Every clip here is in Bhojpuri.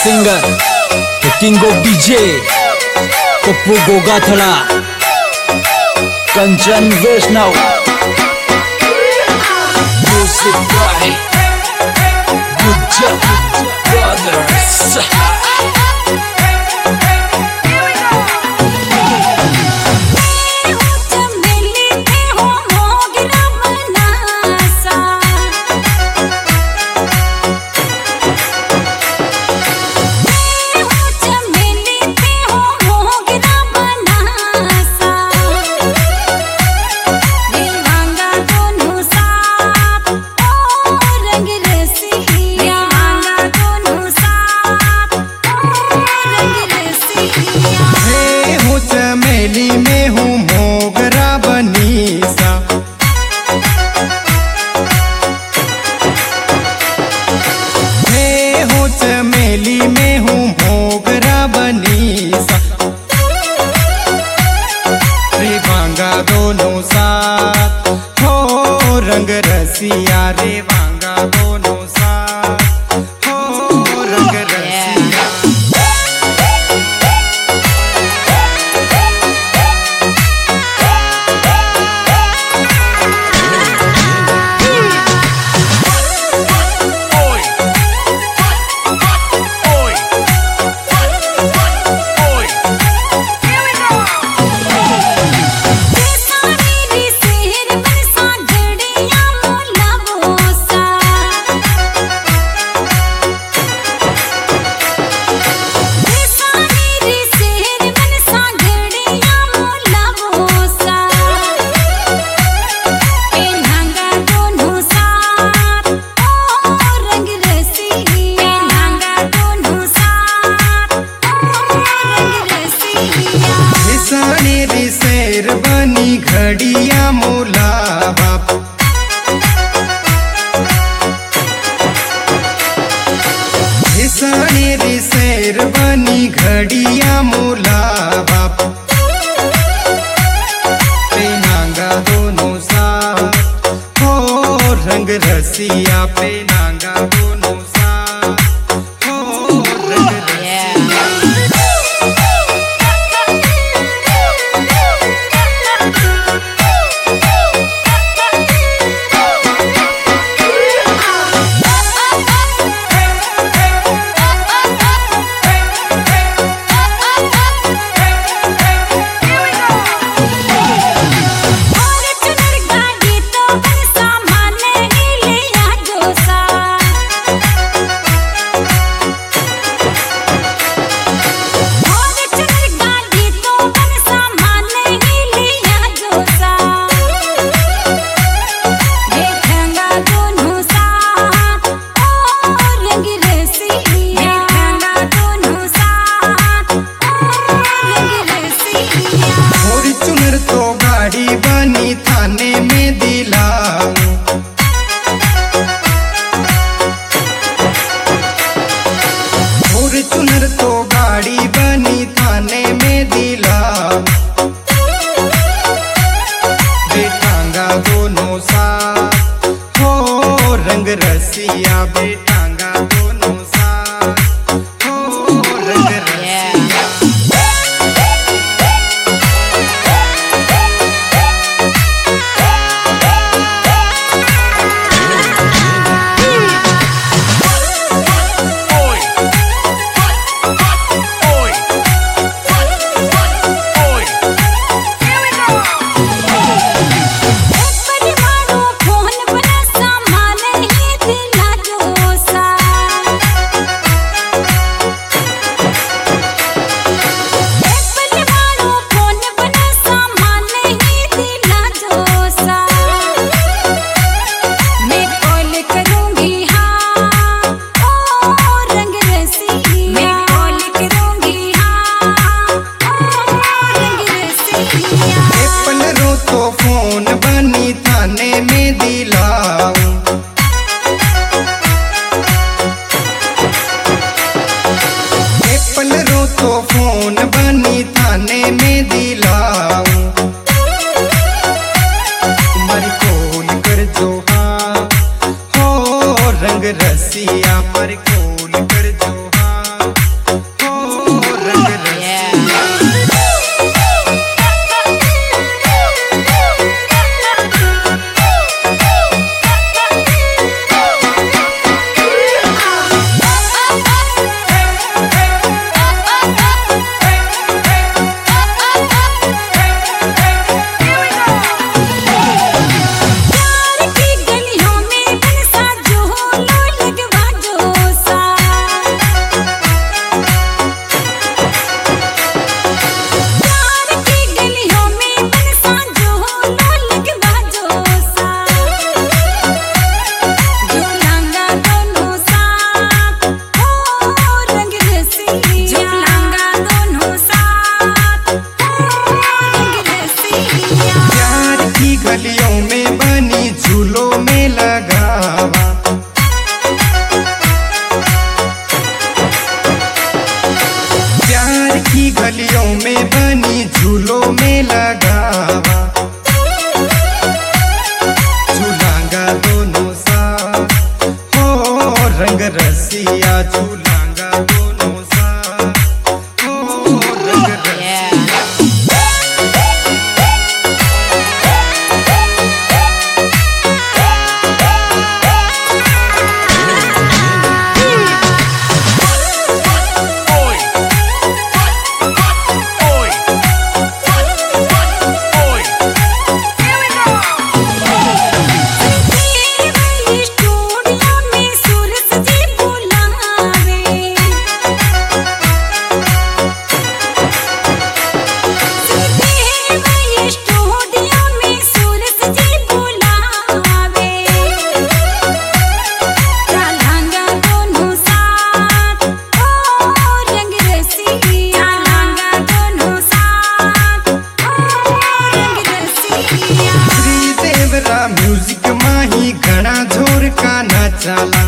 singer, the king of DJ, Poppu Gogathala, Kanchan Vaishnav, music by Gujjar Brothers. में हूँ मोगरा बनी सा, मैं हूँ चमेली में हूँ मोगरा बनी सा, रे वांगा दोनों साथ हो रंग रसिया, रे वांगा दोनों साथ हो रंग रसिया। शेर बनी घड़िया मोला बाप, रे शेर बनी घड़िया मोला बाप, पे नांगा दोनों साथ हो रंग रसिया, पे नांगा दोनों साथ हो रंग रसिया। रसिया झूलांगा दोनों साथ हो रंग रसिया। म्यूजिक माही घना जोर का नाचाला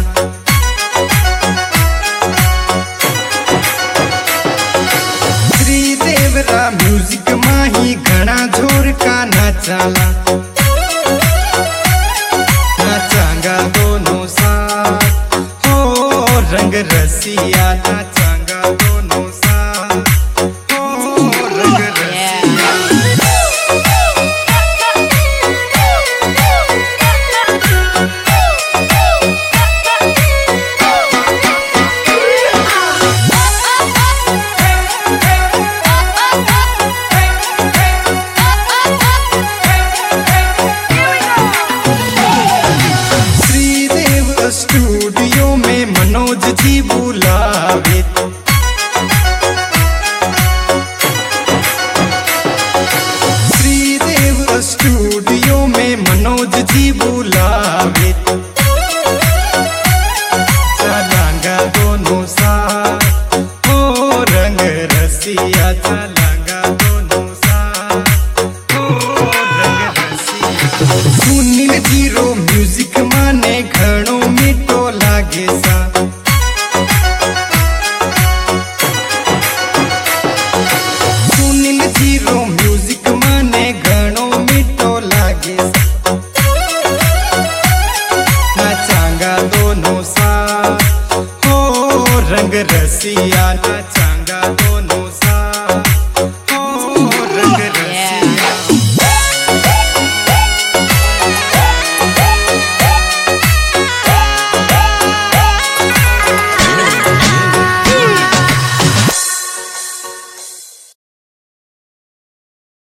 श्रीदेवरा म्यूजिक माही घना जोर का नाचाला नाचांगा दोनों साथ हो रंग रसिया नाचांगा दोनों साथ हो रंग रसिया। स्टूडियो में मनोज जी बुलावे श्रीदेव स्टूडियो में मनोज जी बुलावे चलांगा दोनों साथ हो रंग रसिया चलांगा दोनों साथ हो रंग रसिया। सुनील जीरो म्यूजिक माने घणो मीठो लागे सा सुनील जीरो म्यूजिक माने घणो मीठो लागे सा नाचांगा दोनों साथ हो रंग रसिया।